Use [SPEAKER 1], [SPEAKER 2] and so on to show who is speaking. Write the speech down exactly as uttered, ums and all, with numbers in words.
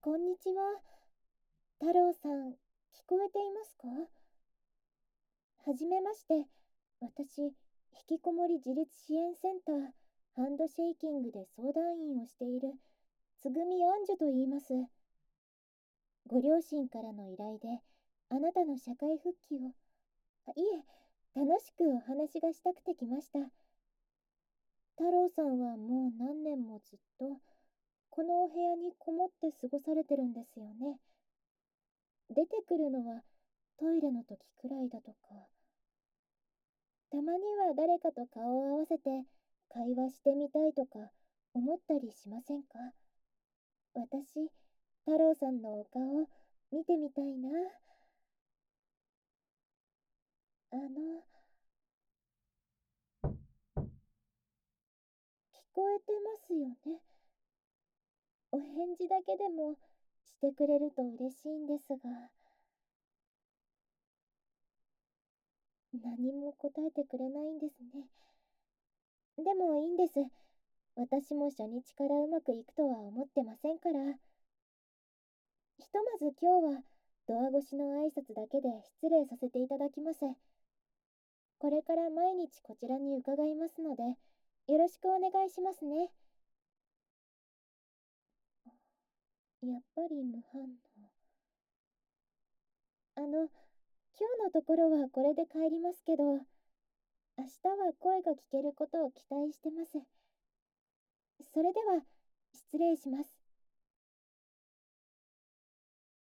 [SPEAKER 1] こんにちは。太郎さん、聞こえていますか？はじめまして。私、引きこもり自立支援センター、ハンドシェイキングで相談員をしている、つぐみあんじゅと言います。ご両親からの依頼で、あなたの社会復帰を、あいえ、楽しくお話がしたくて来ました。太郎さんはもう何年もずっと、このお部屋にこもって過ごされてるんですよね。出てくるのはトイレの時くらいだとか。たまには誰かと顔を合わせて会話してみたいとか思ったりしませんか？私、太郎さんのお顔見てみたいな。あの、聞こえてますよね。お返事だけでもしてくれると嬉しいんですが。何も答えてくれないんですね。でもいいんです。私も初日からうまくいくとは思ってませんから。ひとまず今日はドア越しの挨拶だけで失礼させていただきます。これから毎日こちらに伺いますので、よろしくお願いしますね。やっぱり無反応。あの、今日のところはこれで帰りますけど、明日は声が聞けることを期待してます。それでは、失礼します。